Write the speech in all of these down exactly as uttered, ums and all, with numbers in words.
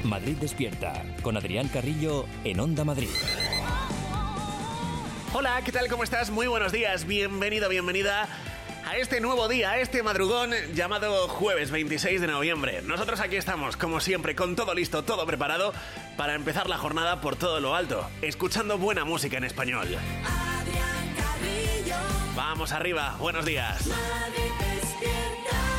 Madrid Despierta, con Adrián Carrillo en Onda Madrid. Hola, ¿qué tal? ¿Cómo estás? Muy buenos días, bienvenido, bienvenida a este nuevo día, a este madrugón llamado jueves veintiséis de noviembre. Nosotros aquí estamos, como siempre, con todo listo, todo preparado para empezar la jornada por todo lo alto, escuchando buena música en español. Adrián Carrillo. Vamos arriba, buenos días. Madrid Despierta.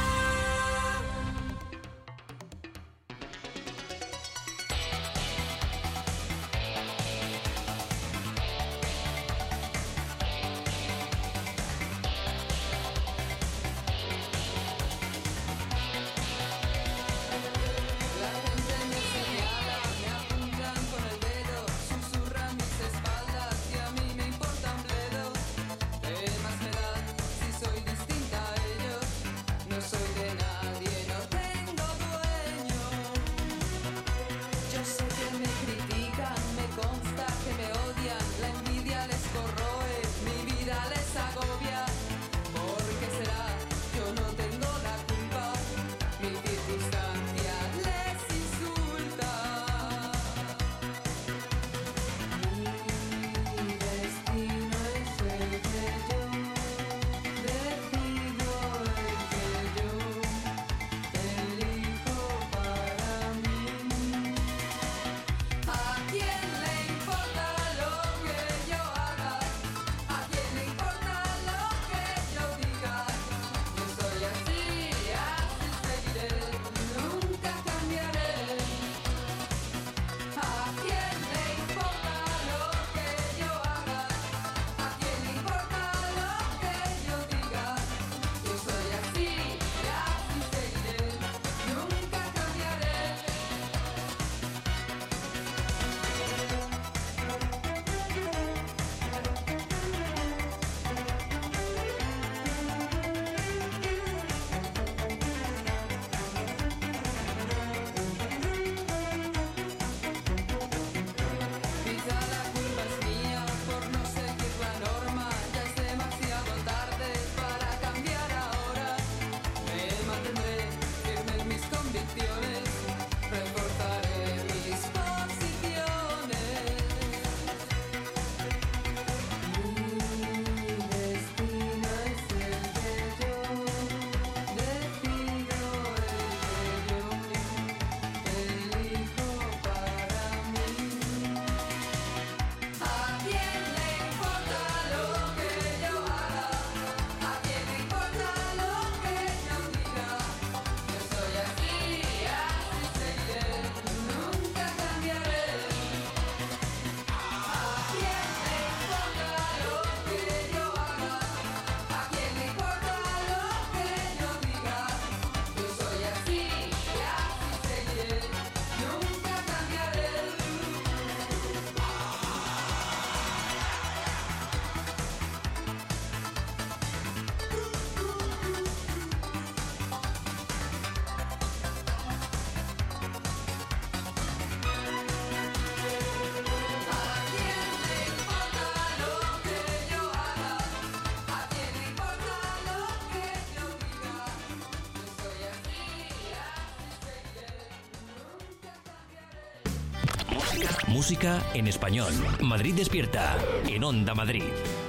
Música en español. Madrid Despierta, en Onda Madrid.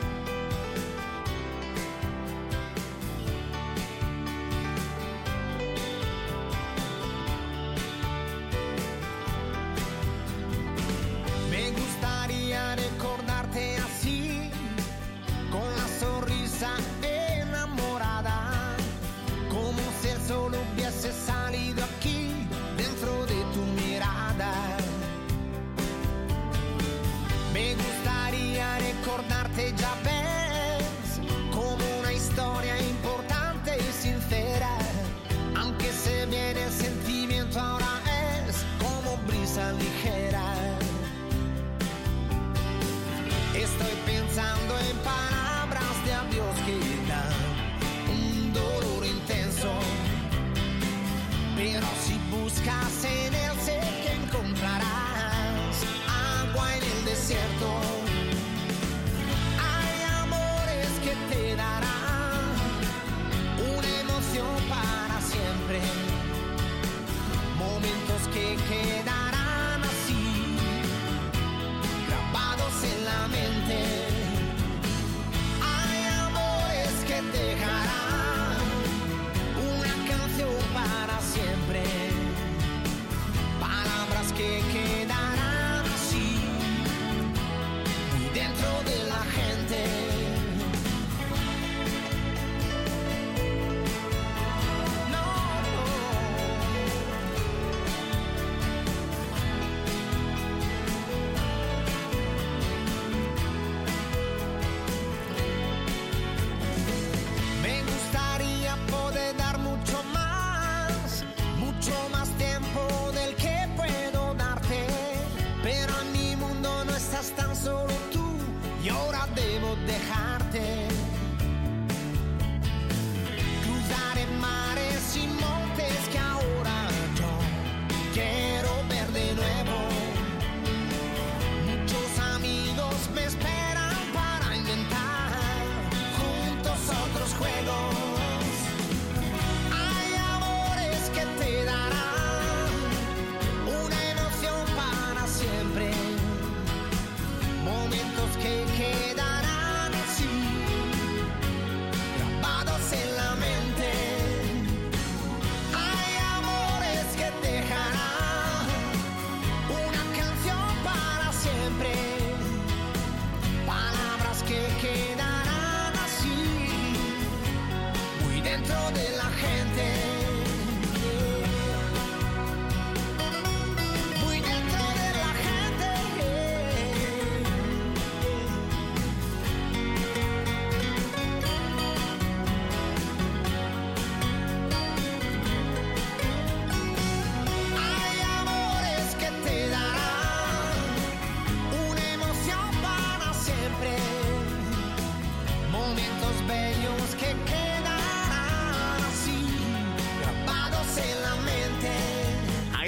Me gustaría recordarte así, con la sonrisa enamorada, como si el sol hubiese salido aquí, dentro de tu mirada. Me gustaría recordarte ya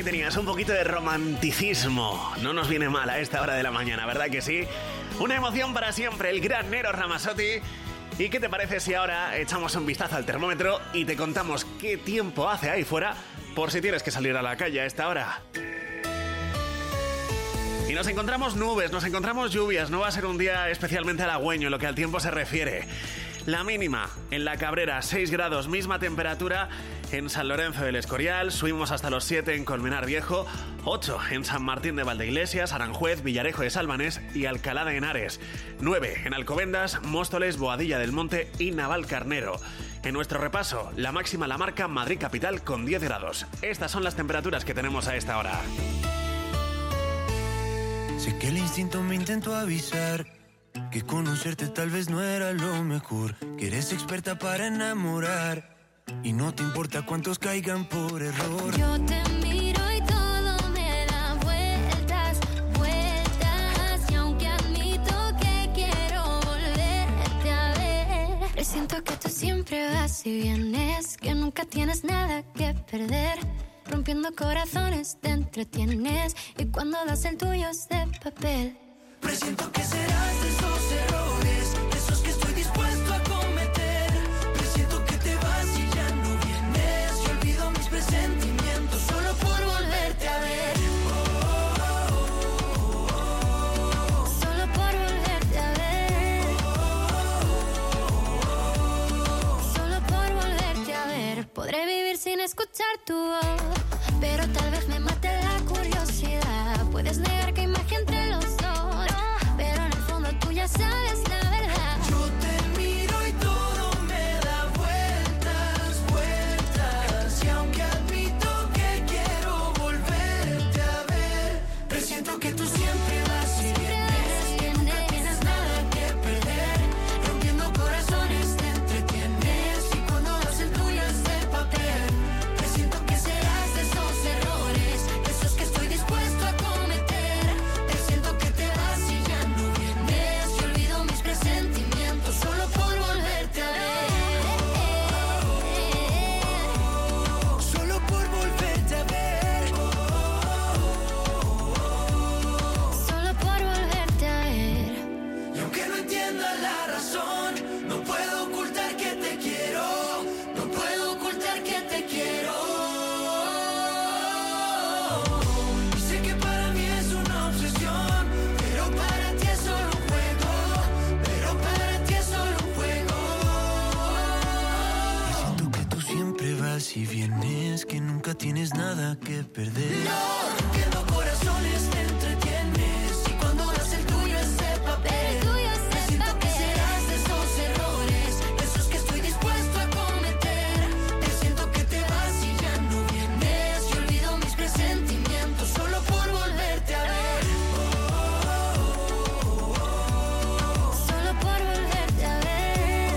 tenías un poquito de romanticismo. No nos viene mal a esta hora de la mañana, ¿verdad que sí? Una emoción para siempre, el gran Nero Ramazzotti. ¿Y qué te parece si ahora echamos un vistazo al termómetro y te contamos qué tiempo hace ahí fuera por si tienes que salir a la calle a esta hora? Y nos encontramos nubes, nos encontramos lluvias. No va a ser un día especialmente halagüeño en lo que al tiempo se refiere. La mínima en La Cabrera, seis grados, misma temperatura en San Lorenzo del Escorial, subimos hasta los siete en Colmenar Viejo, ocho en San Martín de Valdeiglesias, Aranjuez, Villarejo de Salvanés y Alcalá de Henares, nueve en Alcobendas, Móstoles, Boadilla del Monte y Navalcarnero. En nuestro repaso, la máxima la marca Madrid Capital con diez grados. Estas son las temperaturas que tenemos a esta hora. Sé que el instinto me intentó avisar que conocerte tal vez no era lo mejor, que eres experta para enamorar y no te importa cuántos caigan por error. Yo te miro y todo me da vueltas, vueltas, y aunque admito que quiero volverte a ver, presiento que tú siempre vas y vienes, que nunca tienes nada que perder. Rompiendo corazones te entretienes y cuando das el tuyo es de papel. Presiento que serás de esos errores, de esos que estoy dispuesto a cometer. Presiento que te vas y ya no vienes. Y olvido mis presentimientos solo por volverte a ver. Solo por volverte a ver. Solo por volverte a ver. Podré vivir sin escuchar tu voz, pero tal vez me mate la curiosidad. Puedes negar que hay magia entre los dos, pero en el fondo tú ya sabes la verdad. Yo te miro y todo me da vueltas, vueltas. Y aunque admito que quiero volverte a ver, presiento que tú siempre vas y vienes, que nunca tienes nada que perder. Rompiendo corazones te entretienes y cuando das el tuyo es de papel. Presiento que serás de esos errores, de esos que estoy dispuesto a cometer. Presiento que te vas y ya no vienes y olvido mis presentimientos solo por volverte a ver. Solo por volverte a ver. Solo por volverte a ver. Y aunque no entienda la razón, no puedo ocultar que te quiero. No puedo ocultar que te quiero. Y sé que para mí es una obsesión, pero para ti es solo un juego. Pero para ti es solo un juego. Siento que tú siempre vas y vienes, que nunca tienes nada que perder. No, rompiendo corazones te entretienes y cuando das el tuyo es de papel. El tuyo es de Presiento que papel. serás de esos errores, de esos que estoy dispuesto a cometer. Presiento que te vas y ya no vienes y olvido mis presentimientos solo por volverte a ver. Solo por volverte a ver.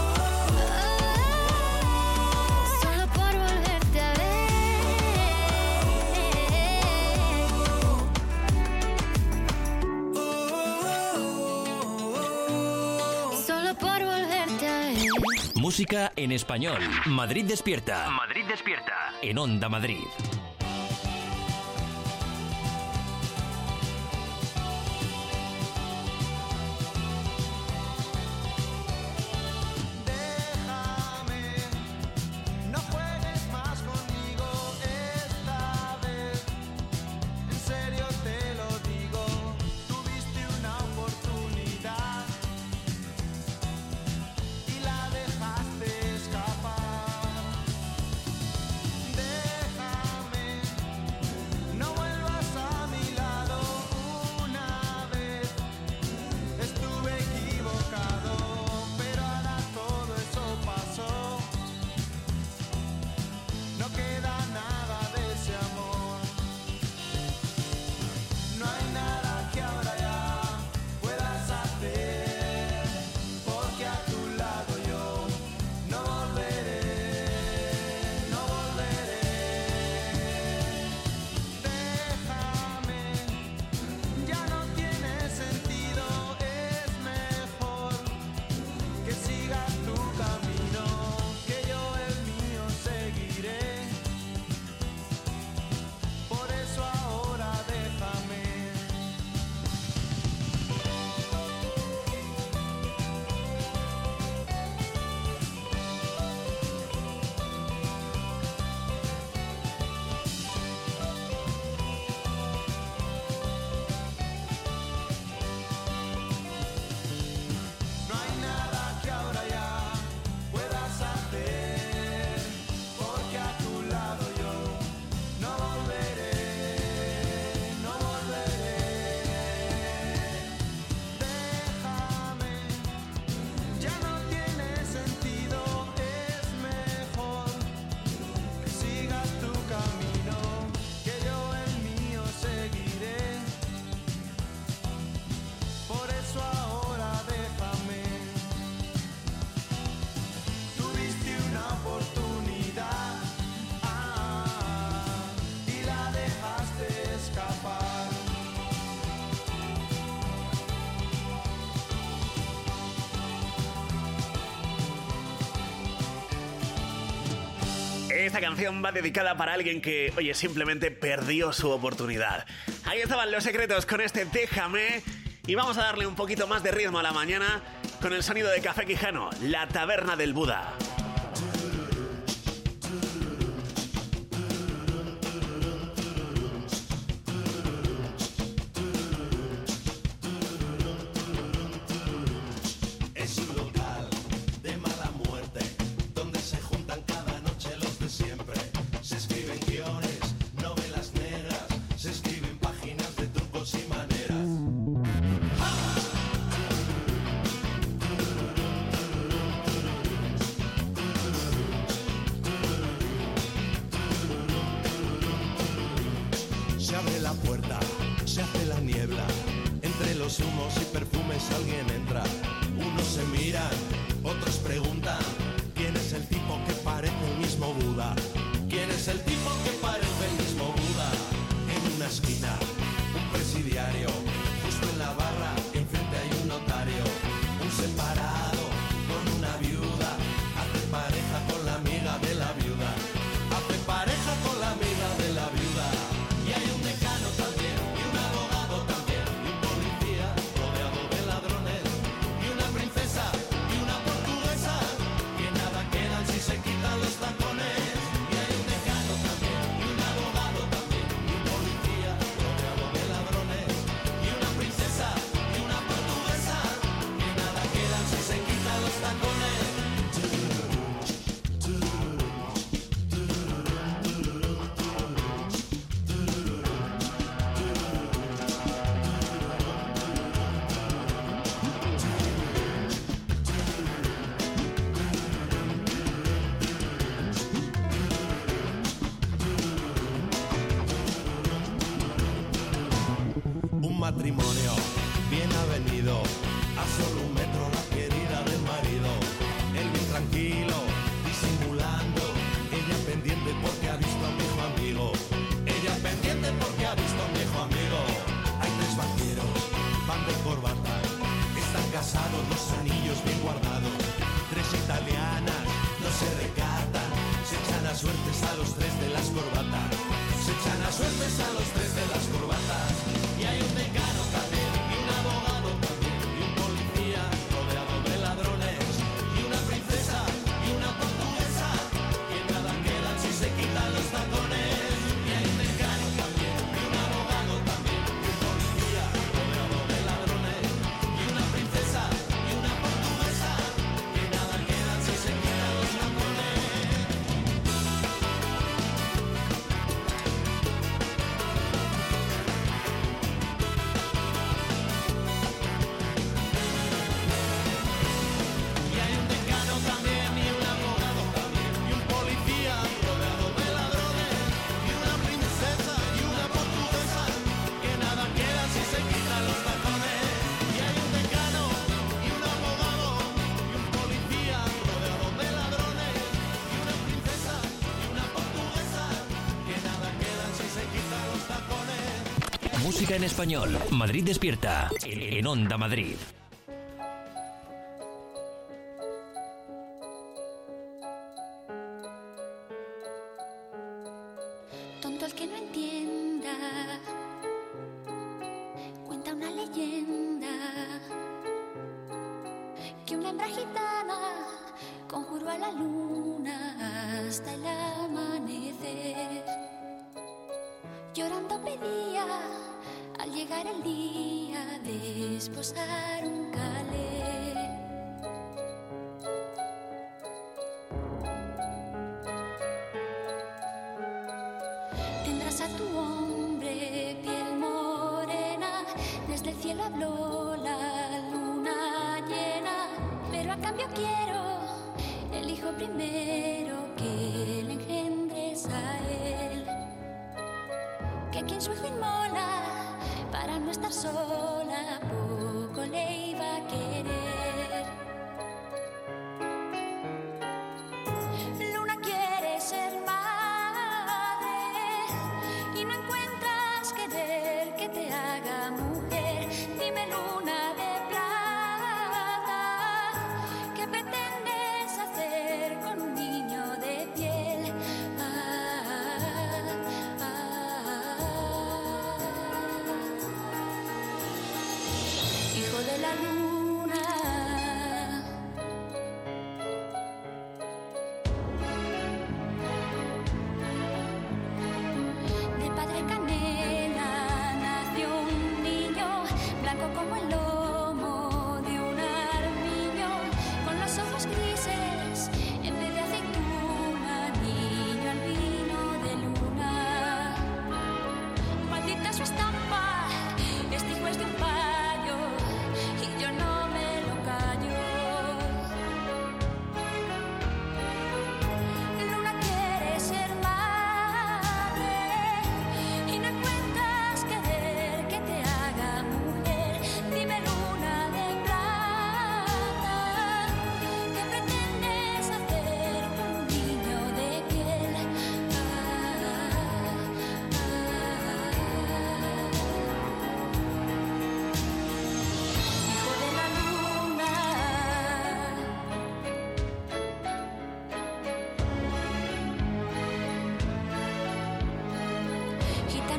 Solo por volverte a ver. Solo por volverte a ver. Música en español. Madrid despierta. Madrid despierta. En Onda Madrid. Déjame, no juegues más conmigo esta vez. En serio te lo digo, tuviste una oportunidad y la dejaste escapar. Déjame esta canción va dedicada para alguien que, oye, simplemente perdió su oportunidad. Ahí estaban Los Secretos con este Déjame. Y vamos a darle un poquito más de ritmo a la mañana con el sonido de Café Quijano, La Taberna del Buda. Es un local de mala muerte, donde se juntan cada noche los de siempre. Se escriben guiones, novelas negras, se escriben páginas de trucos y maneras. Se abre la puerta, se hace la niebla. Entre los humos y perfumes alguien entra. Unos se miran, otros preguntan: ¿quién es el tipo que parece el mismo Buda? ¿Quién es el tipo que parece el mismo Buda? En una esquina, un presidiario. Justo en la barra, enfrente hay un notario. Un separado con una viuda. Hace pareja con la amiga de la viuda. Hace pareja con la amiga de la viuda. Y hay un decano también, y un abogado también, y un policía rodeado de ladrones, y una princesa, y una portuguesa, que nada quedan si se quitan los tacones. Y hay un decano también, y un abogado también, y un policía rodeado de ladrones, y una princesa, y una portuguesa, que nada quedan si se quitan los tacones. Un matrimonio bien avenido, a solo un metro la querida del marido. Él bien tranquilo, disimulando, ella pendiente porque ha visto a un viejo amigo. Ella pendiente porque ha visto a un viejo amigo. Hay tres vaqueros, van de corbata, están casados, los anillos bien guardados. Tres italianas, no se recatan, se echan a suertes a los tres de las corbatas. Se echan a suertes a los tres de las corbatas. Y hay un decano también, y un abogado también, y un policía rodeado de ladrones, y una princesa, y una portuguesa, que nada quedan si se quitan los tacones. Y hay un decano también, y un abogado también, y un policía rodeado de ladrones, y una princesa, y una portuguesa, que nada quedan si se quitan los tacones. Y hay un decano también, y un abogado también, y un policía rodeado de ladrones, y una princesa, y una portuguesa, que nada queda si se quitan los tacones. Y hay un decano, y un abogado, y un policía rodeado de ladrones, y una princesa, y una portuguesa, que nada queda si se quitan los tacones. Música en español. Madrid Despierta. En Onda Madrid. Tonto el que no entienda, cuenta una leyenda, que una hembra gitana conjuró a la luna hasta el amanecer. Llorando pedía al llegar el día de esposar un calé. Tendrás a tu hombre piel morena, desde el cielo habló la luna llena, pero a cambio quiero el hijo primero que le engendres a él, que quien su hijo inmola para no estar sola poco le iba a querer. Luna quiere ser madre y no encuentras querer que te haga mujer. Dime, luna de plata, ¿qué pretendes hacer con un niño de piel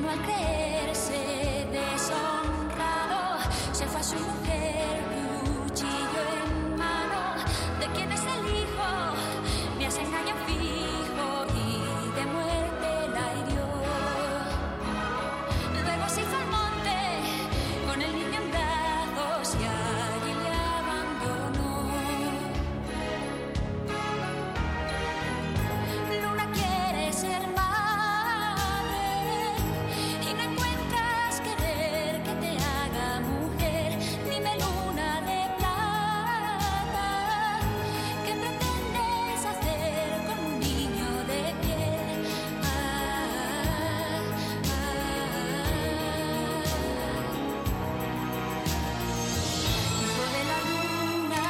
uno al creerse deshonrado se fue a su mujer, cuchillo en mano. ¿De quién es el hijo? Me hace engaño fijo y de muerte la hirió. Luego se hizo al monte con el niño en brazos y allí le abandonó. Luna quiere ser madre y no encuentras querer que te haga mujer. Dime, luna de plata, ¿qué pretendes hacer con un niño de piel? Ah, ah, hijo de la luna.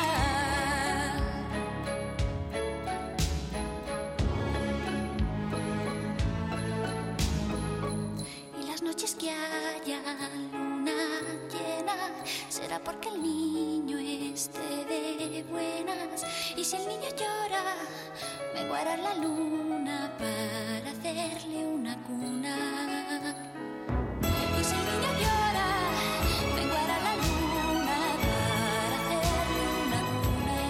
Y las noches que haya luna llena será porque el niño esté de buenas. Y si el niño llora, menguará la luna para hacerle una cuna. Y si el niño llora, menguará la luna para hacerle una cuna.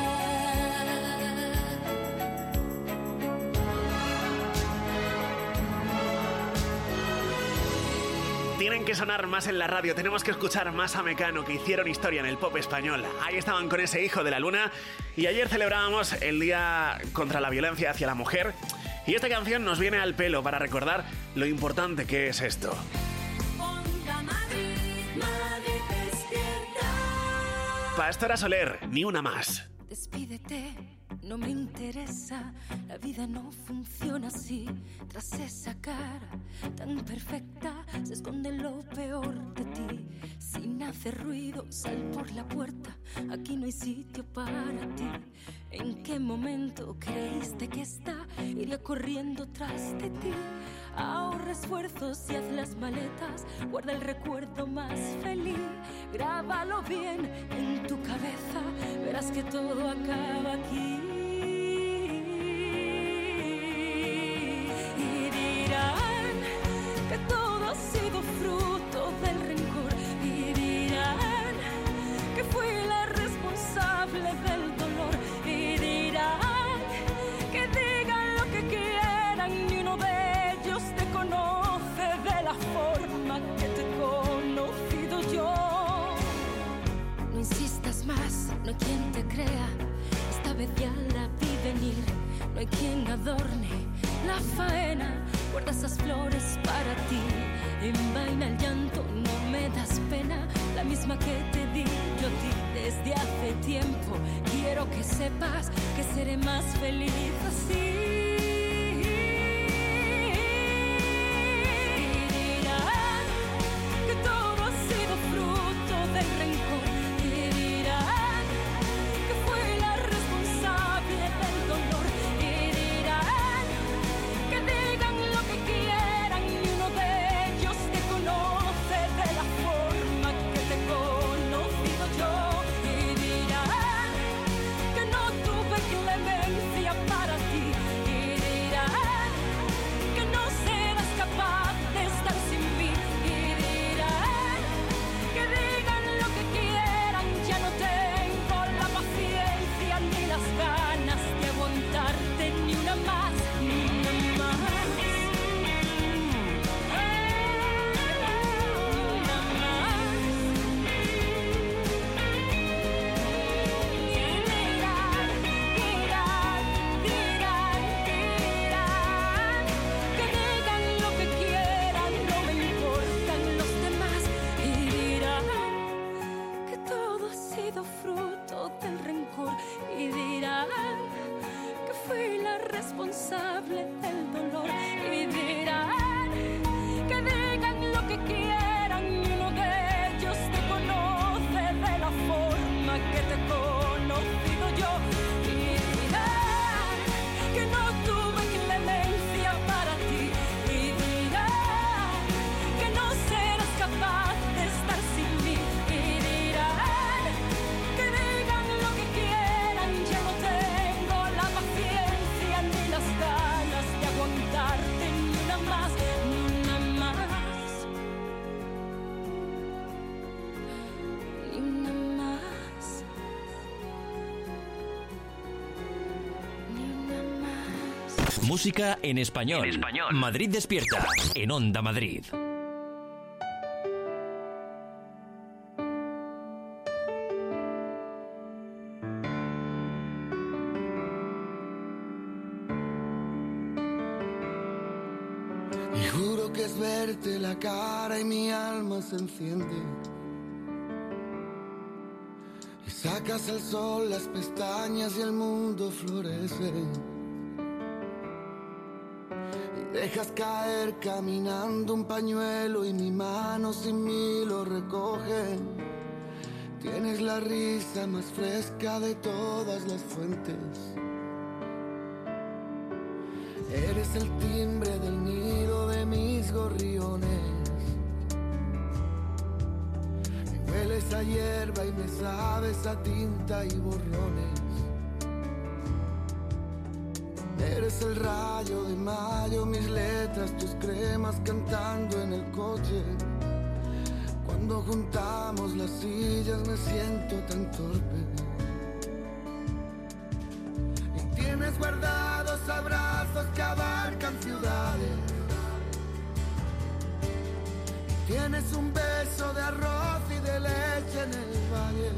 Tienen que sonar más en la radio, tenemos que escuchar más a Mecano, que hicieron historia en el pop español. Ahí estaban con ese hijo de la luna y ayer celebrábamos el Día contra la Violencia hacia la Mujer y esta canción nos viene al pelo para recordar lo importante que es esto. Onda Madrid, Madrid despierta. Pastora Soler, ni una más. Despídete, no me interesa, la vida no funciona así. Tras esa cara tan perfecta se esconde lo peor de ti. Sin hacer ruido, sal por la puerta, aquí no hay sitio para ti. ¿En qué momento creíste que esta iría corriendo tras de ti? Ahorra esfuerzos y haz las maletas, guarda el recuerdo más feliz. Grábalo bien en tu cabeza, verás que todo acaba aquí. Y dirán que todo ha sido fruto del rencor. Y dirán que fui la responsable del dolor. Y dirán que digan lo que quieran, ni uno de ellos te conoce de la forma que te he conocido yo. No insistas más, no hay quien te crea, esta vez ya la vi venir. No hay quien adorne la faena, guarda esas flores para ti. Envaina el llanto, no me das pena, la misma que te di yo a ti desde hace tiempo. Quiero que sepas que seré más feliz así. Y dirán que todo ha sido fruto del rencor. Y dirán que fui la responsable del dolor. Y dirán que digan lo que quieran, ni uno de ellos te conoce de la forma que te he conocido yo. Y dirán que no tuve clemencia para ti. Y Música en español. En español. Madrid Despierta, en Onda Madrid. Y juro que es verte la cara y mi alma se enciende. Y sacas al sol las pestañas y el mundo florece. Y dejas caer caminando un pañuelo y mi mano sin mí lo recoge. Tienes la risa más fresca de todas las fuentes. Eres el timbre del nido de mis gorriones. Me hueles a hierba y me sabes a tinta y borrones. Eres el rayo de mayo, mis letras, tus cremas cantando en el coche. Cuando juntamos las sillas me siento tan torpe. Y tienes guardados abrazos que abarcan ciudades. Y tienes un beso de arroz y de leche en el valle.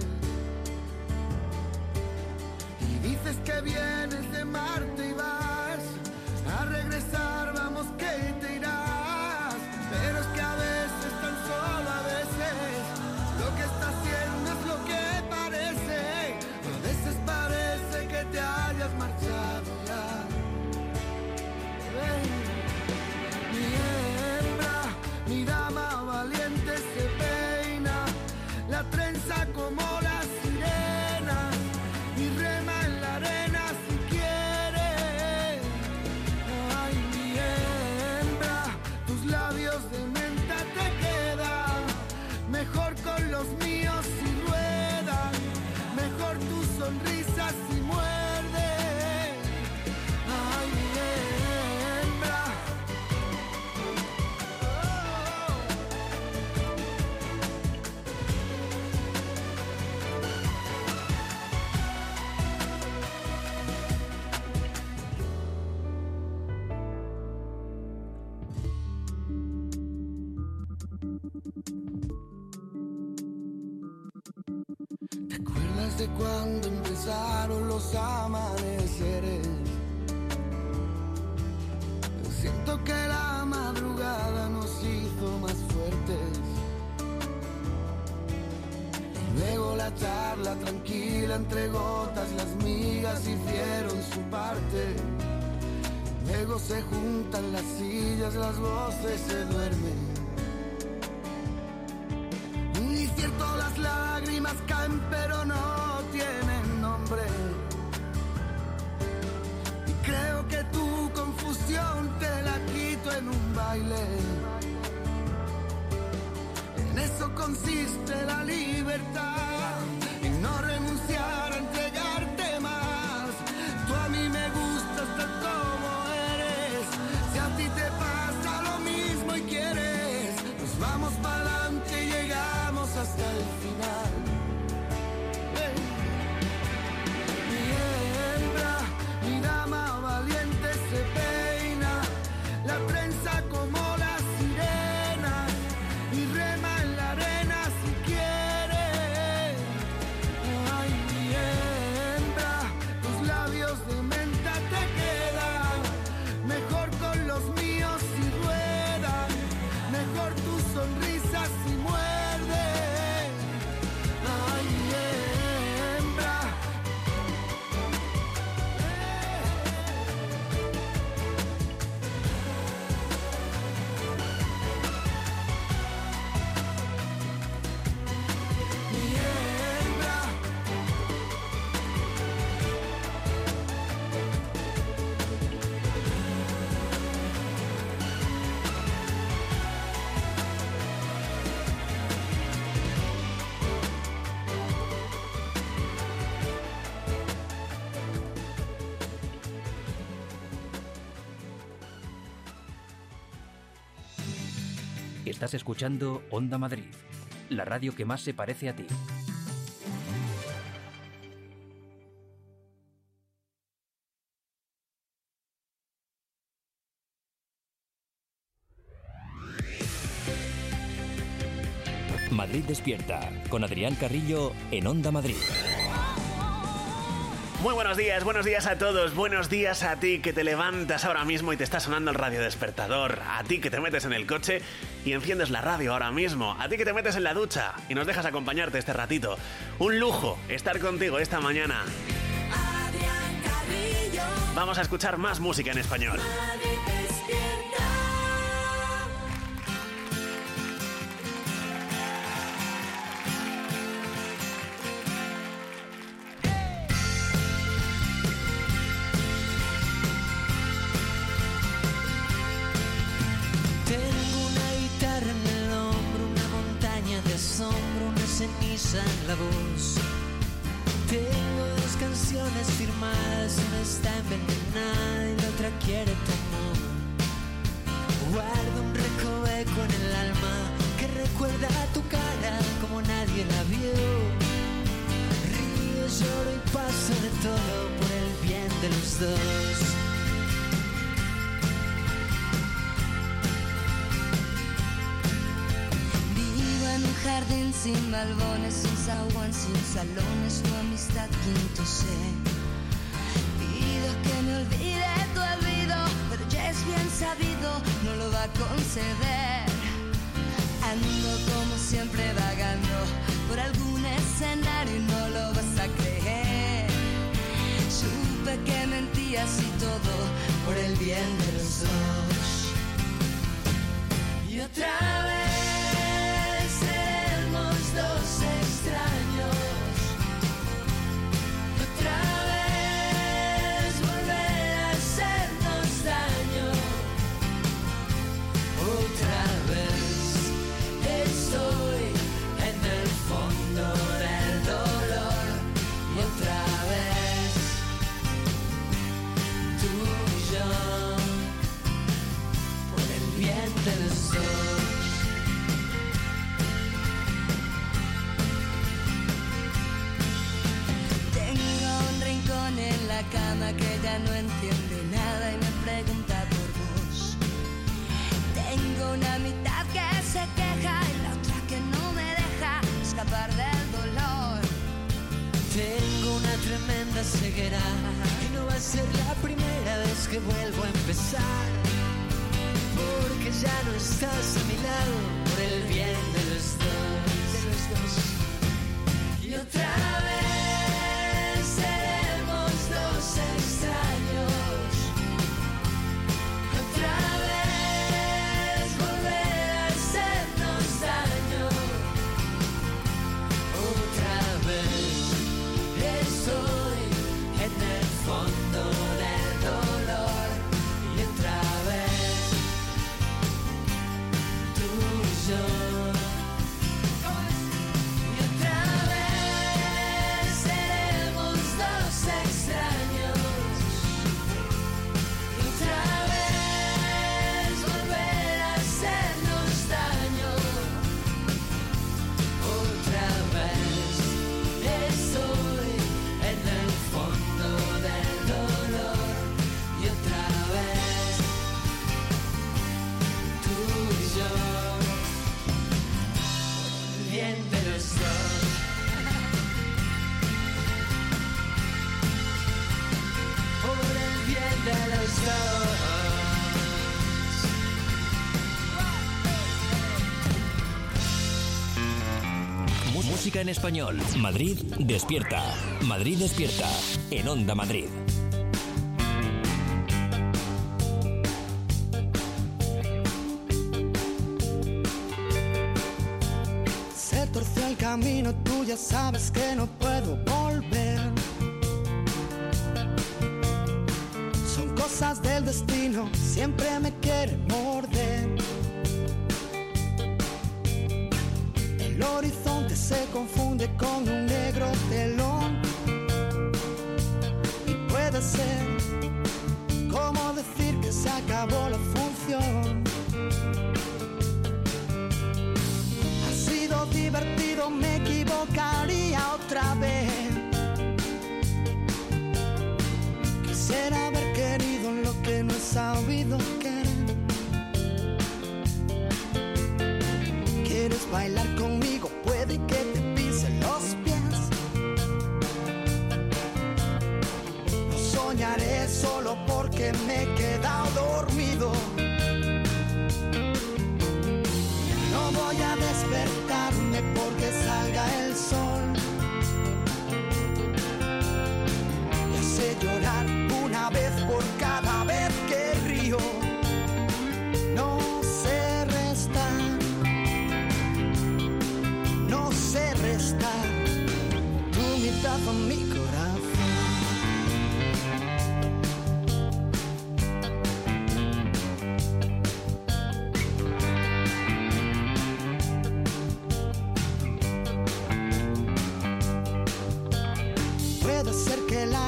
Y dices que vienes de Marte y vas a regresar, vamos que te irás. Pero es que a veces, tan solo a veces, lo que está haciendo es lo que parece. A veces parece que te hayas marchado ya. Ven. Mi hembra, mi dama valiente se peina, la trenza como la sirena, y rema en la arena si quiere. Ay, mi hembra, tus labios de menta te quedan mejor con los míos si ruedan, mejor tu sonrisa si muerde. Ay, mi hembra. ¿Te acuerdas de cuando empezaron los amaneceres? Siento que la madrugada nos hizo más fuertes. Y luego la charla tranquila entre gotas, las migas hicieron su parte. Luego se juntan las sillas, las voces se duermen. Y cierto, las lágrimas caen pero no tienen nombre. Y creo que tu confusión te la quito en un baile. En eso consiste la libertad, en no renunciar a entregarte más. Tú a mí me gustas tal como eres. Si a ti te pasa lo mismo y quieres, nos vamos para adelante y llegamos hasta el final. Ven. Mi hembra, mi dama valiente se peina, la trenza como la sirena, y rema en la arena si quiere. Ay, mi hembra, tus labios de menta te quedan mejor con los míos si ruedan, mejor tu sonrisa si muerde. Ay, mi hembra. Mi hembra. Estás escuchando Onda Madrid, la radio que más se parece a ti. Madrid Despierta, con Adrián Carrillo en Onda Madrid. Muy buenos días, buenos días a todos, buenos días a ti que te levantas ahora mismo y te está sonando el radio despertador, a ti que te metes en el coche y enciendes la radio ahora mismo, a ti que te metes en la ducha y nos dejas acompañarte este ratito. Un lujo estar contigo esta mañana. Adrián Carrillo, Vamos a escuchar más música en español. Madrid despierta. Tengo una guitarra en el hombro, una montaña de asombro, una ceniza en la voz. Tengo dos canciones firmadas, una está envenenada y la otra quiere tu amor. Guardo un recoveco en el alma que recuerda tu cara como nadie la vio. Río, lloro y paso de todo por el bien de los dos. En un jardín sin balbones, sin zaguán, sin salones, tu amistad quinto C. Pido que me olvide tu olvido, pero ya es bien sabido, no lo va a conceder. Ando como siempre vagando por algún escenario y no lo vas a creer. Supe que mentías y todo por el bien de los dos. Y otra vez dos extraños, otra vez volver a hacernos daño, otra vez estoy en el fondo del dolor y otra vez tú y yo por el bien de los dos. En la cama que ya no entiende nada y me pregunta por vos. Tengo una mitad que se queja y la otra que no me deja escapar del dolor. Tengo una tremenda ceguera y no va a ser la primera vez que vuelvo a empezar, porque ya no estás a mi lado por el bien de los dos, de los dos. Y otra vez dos extraños, otra vez volver a hacernos daño, otra vez estoy en el fondo del dolor y otra vez tú y yo. Música en español. Madrid Despierta. Madrid Despierta. En Onda Madrid. Se torció el camino, tú ya sabes que no puedo volver. Son cosas del destino, siempre me quiere morder. El horizonte se confunde con un negro telón y puede ser como decir que se acabó la función. Ha sido divertido, me equivocaría otra vez. Quisiera haber querido lo que no he sabido querer. ¿Quieres bailar conmigo?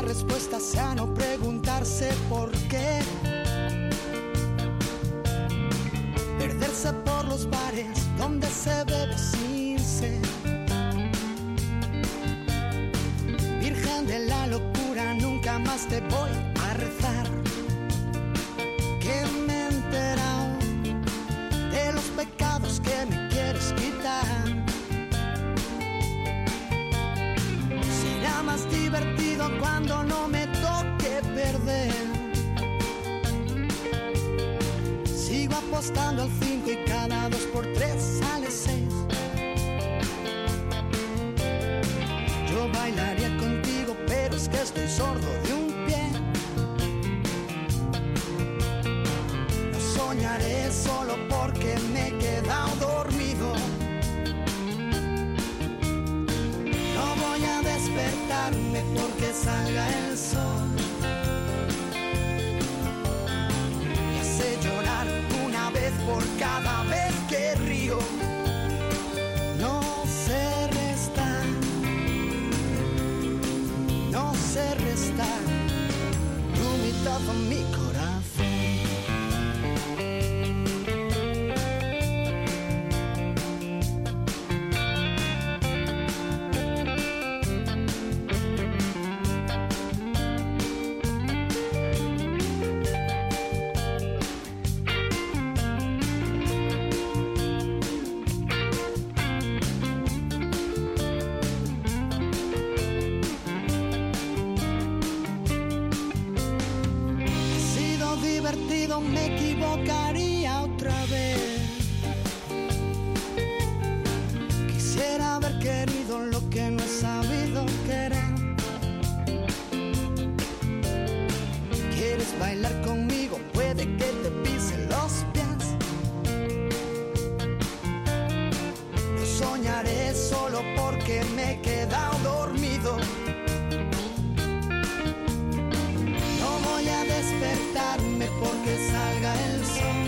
la respuesta sea no preguntarse por qué. Perderse por los bares donde se bebe sin sed. Virgen de la locura, nunca más te voy a rezar. Que me he enterado de los pecados que me quieres quitar. Será más divertido cuando no me toque perder. Sigo apostando al cinco y cada dos por tres sale seis. Yo bailaría contigo, pero es que estoy sordo de un pie. No soñaré solo porque me he quedado dormido. No voy a despertarme porque salga el sol. Me hace llorar una vez por cada vez que río. No sé restar, no sé restar tu mitad a mi corazón. Me equivocaría otra vez. Quisiera haber querido lo que no he sabido querer. ¿Quieres bailar conmigo? Puede que te pisen los pies. No soñaré solo porque me he quedado dormido. Despertarme porque salga el sol.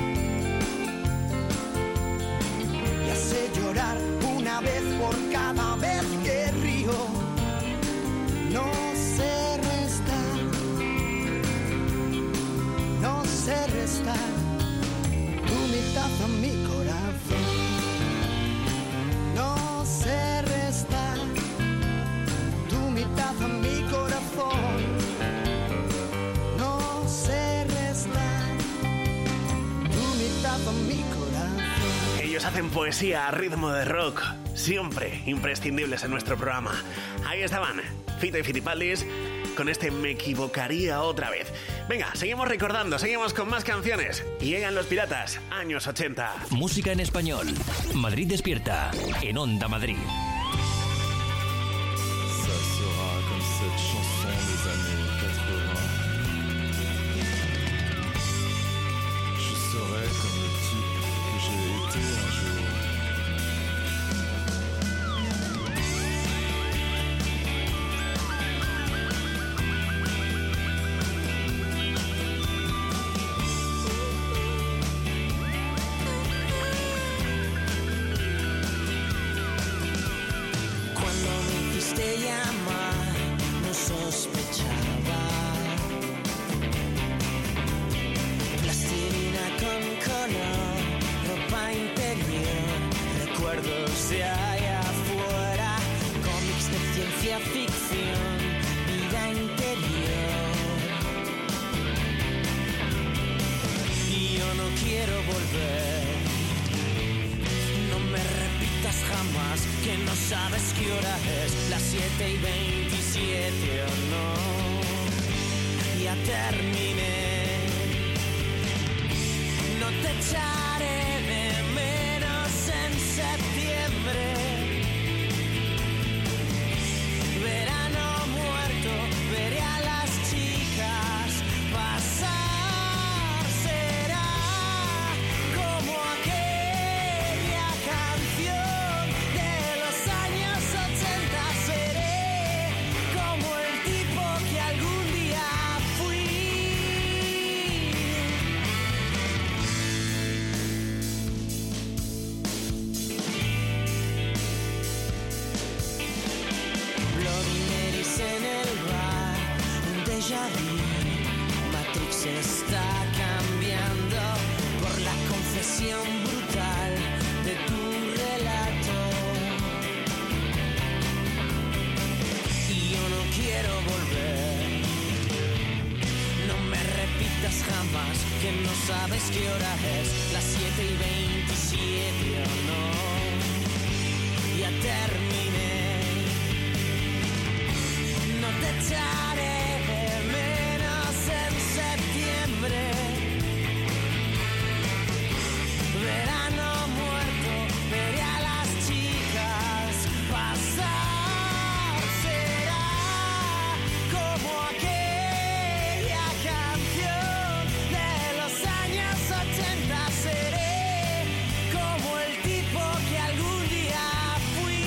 Y hace llorar una vez por cada vez que río. No sé restar, no sé restar tu mitad a mi corazón. No sé restar tu mitad a mi corazón. Mi corazón. Ellos hacen poesía a ritmo de rock, siempre imprescindibles en nuestro programa. Ahí estaban, Fito y Fitipaldis, con este Me equivocaría otra vez. Venga, seguimos recordando, seguimos con más canciones. Y llegan Los Piratas, años ochenta. Música en español. Madrid despierta, en Onda Madrid. Ça sera comme cette chanson des années quatre-vingts. Je serai comme le type que j'ai été un jour. Cuando me hiciste llamar, no sospechaba. Plastilina con color, ropa interior, recuerdos de allá afuera, cómics de ciencia ficción, vida interior. Y yo no quiero volver. No me repitas jamás que no sabes qué hora es, las siete y veintisiete o no. Ya terminé. No te echaré de menos en septiembre. Verano muerto, veré a las chicas pasar. Será como aquella canción de los años ochenta. Seré como el tipo que algún día fui. que no sabes qué hora es, las siete y veintisiete o no. Ya terminé, no te echaré menos en septiembre. Verano muerto, veré a las chicas pasar. Será como aquella canción de los años ochenta. Seré como el tipo que algún día fui.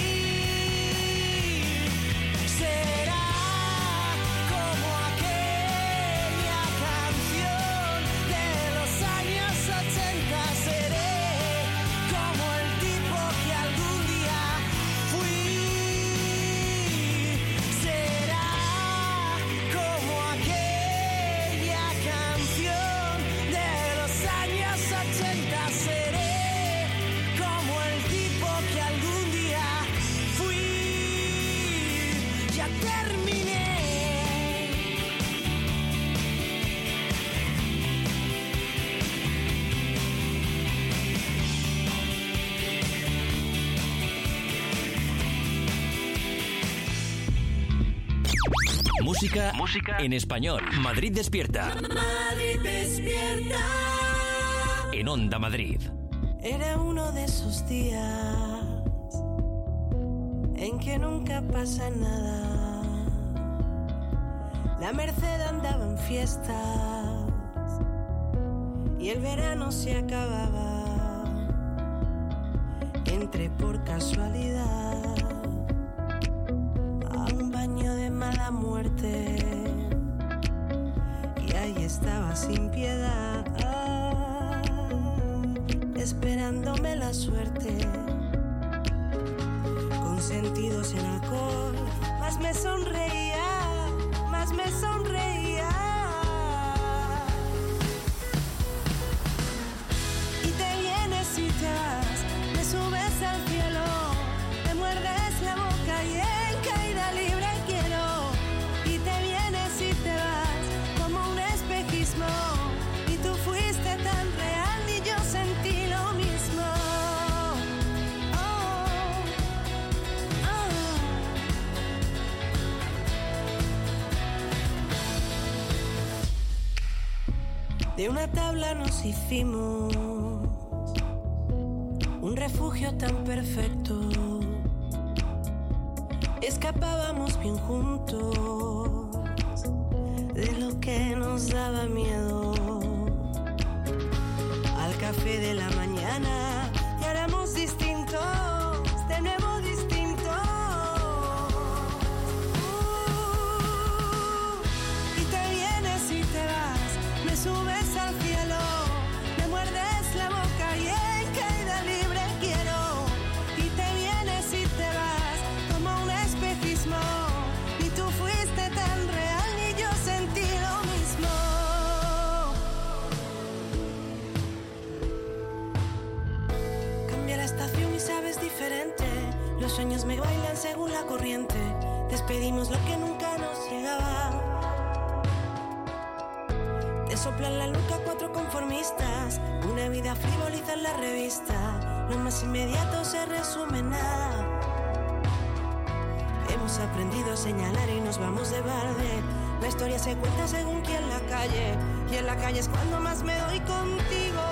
Será como aquella canción de los años ochenta. Seré como el tipo que algún día fui. Será como aquella canción de los años ochenta. Seré como el tipo que algún día fui. Ya terminé. Música, música en español. Madrid despierta. Madrid despierta. En Onda Madrid. Era uno de esos días en que nunca pasa nada. La Merced andaba en fiestas y el verano se acababa. Entré por casualidad a un baño de mala muerte y ahí estaba sin piedad, esperándome la suerte, con sentidos en alcohol. Más me sonreía, más me sonreía. Y te vienes y te vas, me subes al cielo, me muerdes la boca y en caída libre quiero. Y te vienes y te vas como un espejismo, y tú fuiste tan real y yo sentí lo mismo. Oh, oh. De una tabla nos hicimos un refugio tan perfecto. Escapábamos bien juntos de lo que nos daba miedo. Al café de la mañana y éramos distintos, de nuevo distintos. Uh, y te vienes y te vas, me subes al cielo, me muerdes la boca y en caída libre quiero. Y te vienes y te vas como un espejismo, y tú fuiste tan real y yo sentí lo mismo. Cambia la estación y sabes diferente. Los sueños me bailan según la corriente. Despedimos lo que nunca nos llegaba. Te soplan la nuca cuatro conformistas. Una vida frivoliza en la revista. Lo más inmediato se resume en nada. Hemos aprendido a señalar y nos vamos de balde. La historia se cuenta según quien la calle, y en la calle es cuando más me doy contigo.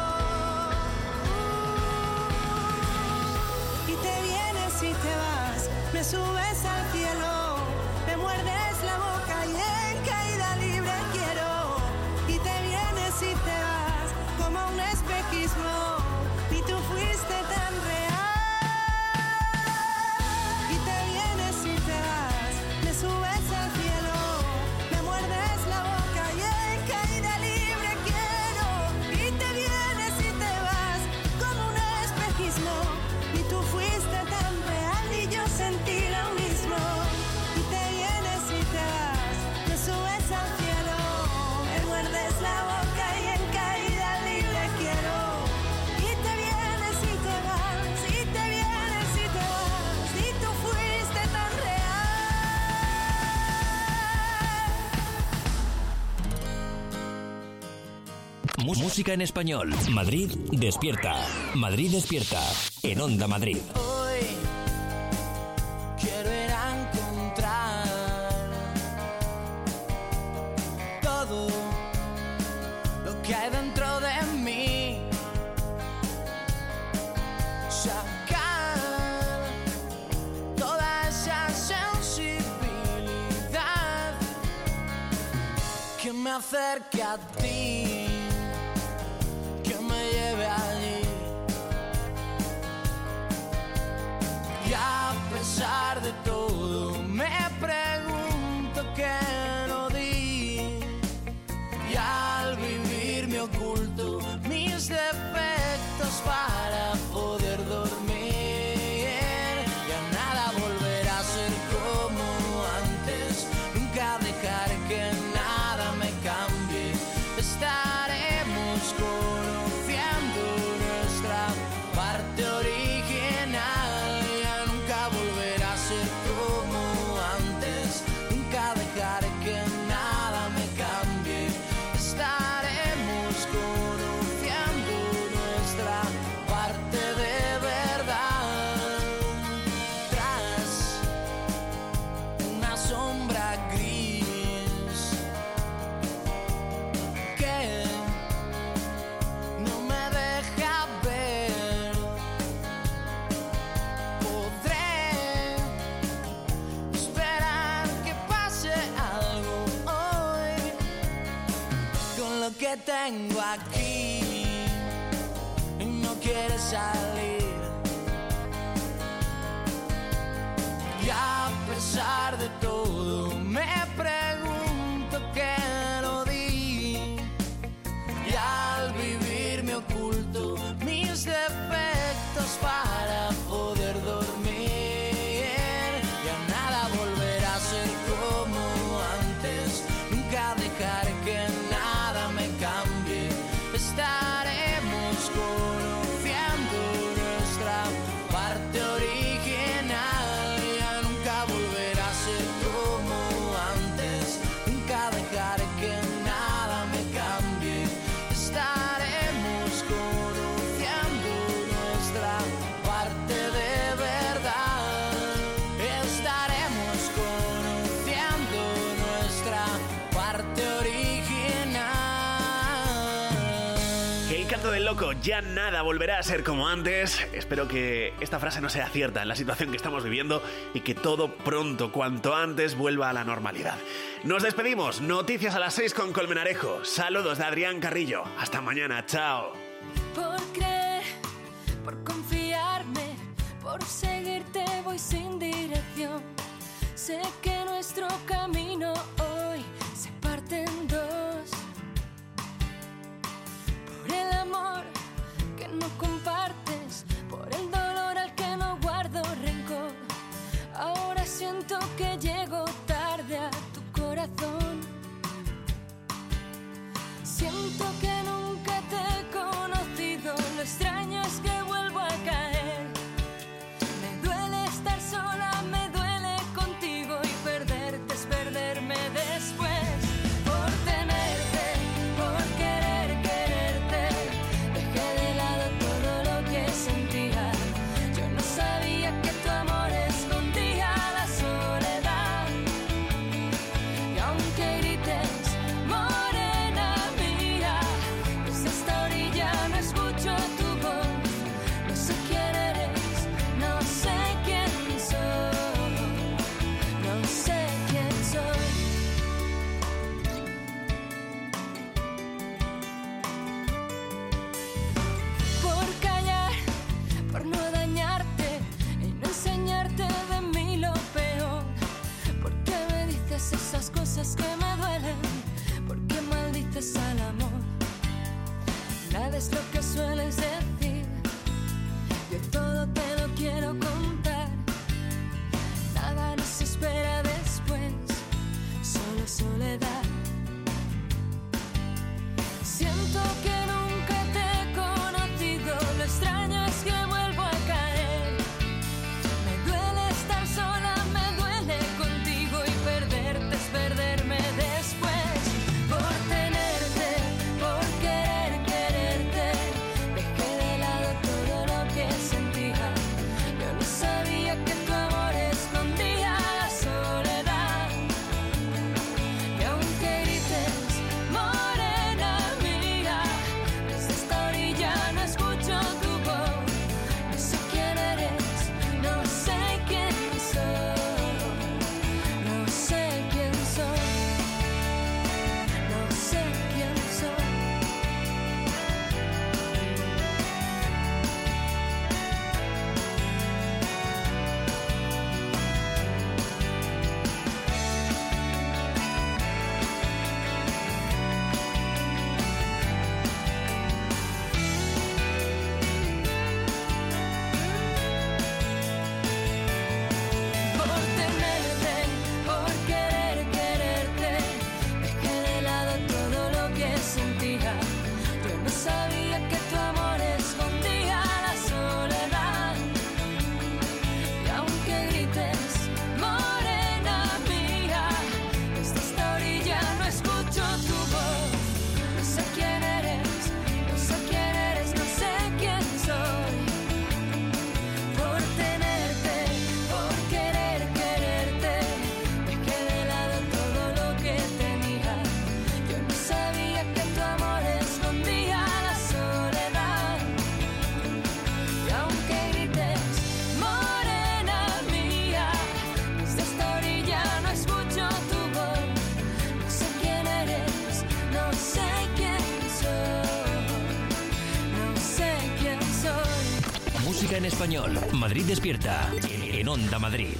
Y te vienes y te vas, me subes al cielo, me muerdes la boca y en caída libre quiero. Y te vienes y te vas como un espejismo, y tú fuiste tan real. Y te vienes y te vas, me subes al cielo, me muerdes la boca y en caída libre quiero. Y te vienes Música en español. Madrid despierta. Madrid despierta. En Onda Madrid. Hoy quiero ir a encontrar todo lo que hay dentro de mí. Sacar toda esa sensibilidad que me acerque a ti, que me lleve allí. Y a pesar de todo me pregunto qué no di. Y al vivir me oculto mis defectos para poder dormir. Ya nada volverá a ser como antes. Nunca dejar que nada me cambie. Estaremos conociendo nuestra parte original. Ya nunca volverá a ser como antes. Nunca dejar que nada me cambie. Estaremos conociendo nuestra parte de verdad. Tras una sombra gris que no me deja ver, podré esperar que pase algo hoy con lo que tengo aquí y no quiere salir. Y a pesar de todo me pregunto qué no di. Y al vivir me oculto mis defectos para poder dormir. Ya nada volverá a ser como antes. Nunca dejar que nada me cambie. Estaremos conociendo nuestra parte original. Ya nunca volverá a ser como antes. Nunca dejar que nada me cambie. Estaremos conociendo nuestra parte de verdad. Estaremos conociendo nuestra parte original. El canto del loco, ya nada volverá a ser como antes. Espero que esta frase no sea cierta en la situación que estamos viviendo y que todo pronto, cuanto antes, vuelva a la normalidad. Nos despedimos. Noticias a las seis con Colmenarejo. Saludos de Adrián Carrillo. Hasta mañana. Chao. Por creer, por confiarme, por seguirte voy sin dirección. Sé que nuestro camino hoy se parte en dos. Por el amor que no compartes, por el dolor al que no guardo rencor. Ahora siento que llego tarde a tu corazón. Siento que nunca te he conocido. Lo extraño es que vuelvo a caer. Me duele estar sola, me duele contigo y Música en español. Madrid despierta. En Onda Madrid.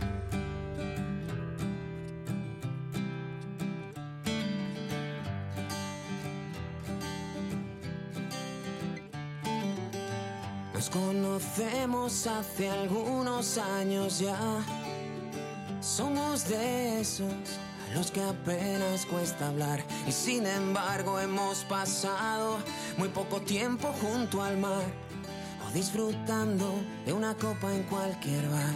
Nos conocemos hace algunos años ya. Somos de esos a los que apenas cuesta hablar. Y sin embargo hemos pasado muy poco tiempo junto al mar, o disfrutando de una copa en cualquier bar.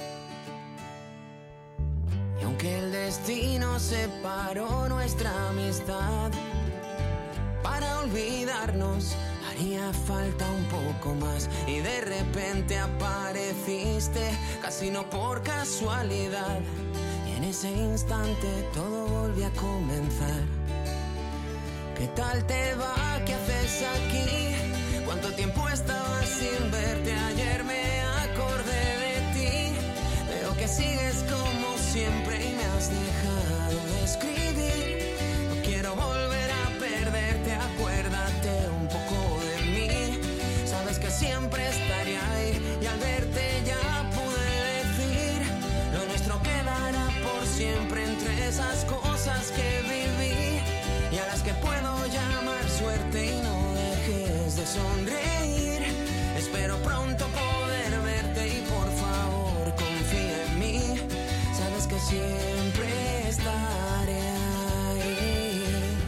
Y aunque el destino separó nuestra amistad, para olvidarnos haría falta un poco más. Y de repente apareciste, casi no por casualidad, y en ese instante todo volvió a comenzar. ¿Qué tal te va? ¿Qué haces aquí? ¿Cuánto tiempo estaba sin verte? Ayer me acordé de ti. Veo que sigues como siempre y me has dejado de escribir. No quiero volver a perderte, acuérdate un poco de mí. Sabes que siempre estaré ahí, y al verte ya pude decir: lo nuestro quedará por siempre entre esas cosas que viví y a las que puedo llamar suerte. Y no dejes de sonreír, espero pronto poder verte y por favor confía en mí. Sabes que siempre estaré ahí.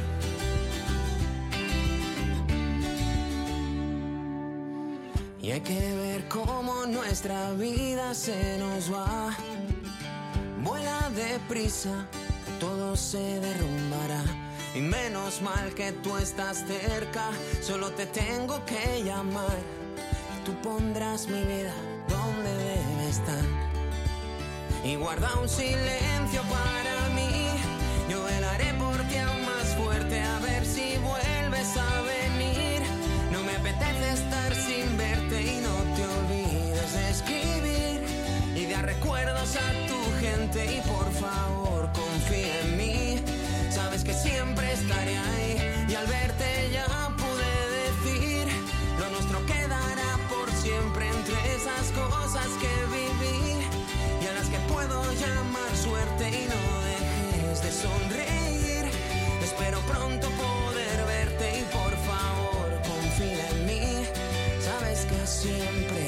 Y hay que ver cómo nuestra vida se nos va. Vuela deprisa, todo se derrumbará. Y menos mal que tú estás cerca, solo te tengo que llamar y tú pondrás mi vida donde debe estar. Y guarda un silencio para mí, yo velaré por ti aún más fuerte, a ver si vuelves a venir. No me apetece estar sin verte y no te olvides de escribir y dar recuerdos a tu gente. Y por favor confía en mí, sabes que siempre estaré ahí, y al verte ya pude decir: lo nuestro quedará por siempre entre esas cosas que viví y a las que puedo llamar suerte. Y no dejes de sonreír, espero pronto poder verte y por favor confía en mí. Sabes que siempre,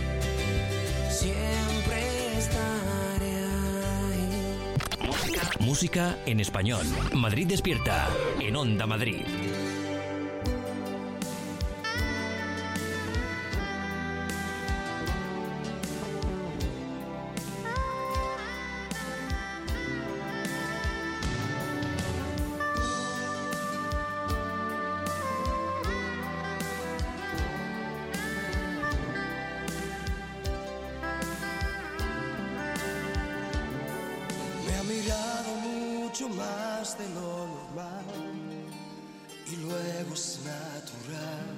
siempre estaré ahí. Música, música en español. Madrid despierta. En Onda Madrid. Más de lo normal y luego es natural.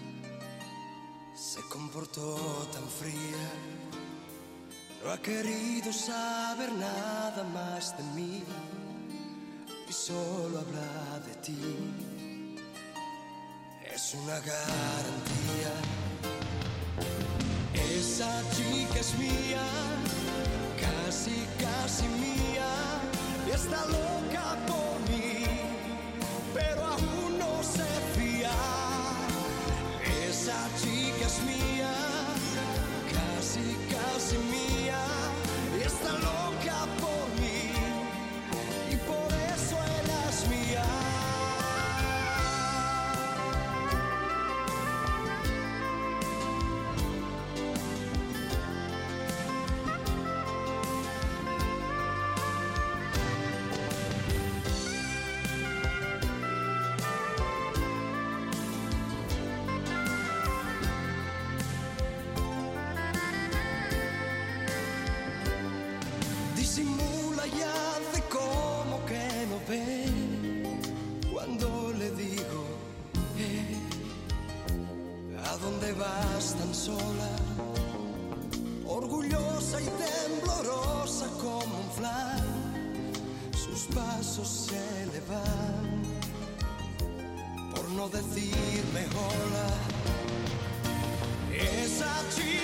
Se comportó tan fría, no ha querido saber nada más de mí y solo habla de ti. Es una garantía, esa chica es mía, casi, casi mía. Y está loca por mí, pero aún no se fía. Esa chica es mía, casi, casi mía. Y está loca por mí, y por eso ella es mía. Disimula y hace como que no ve cuando le digo: eh, ¿a dónde vas tan sola? Orgullosa y temblorosa como un flan, sus pasos se le van por no decirme hola. Esa chica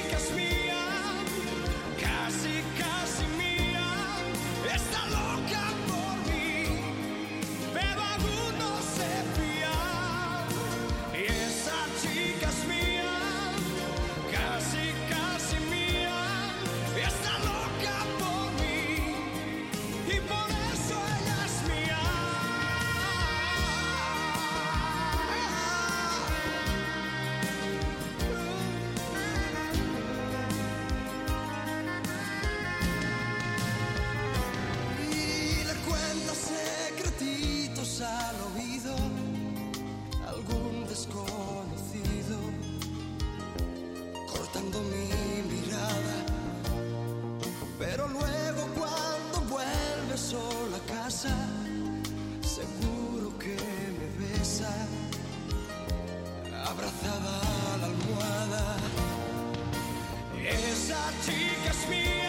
chica es mía.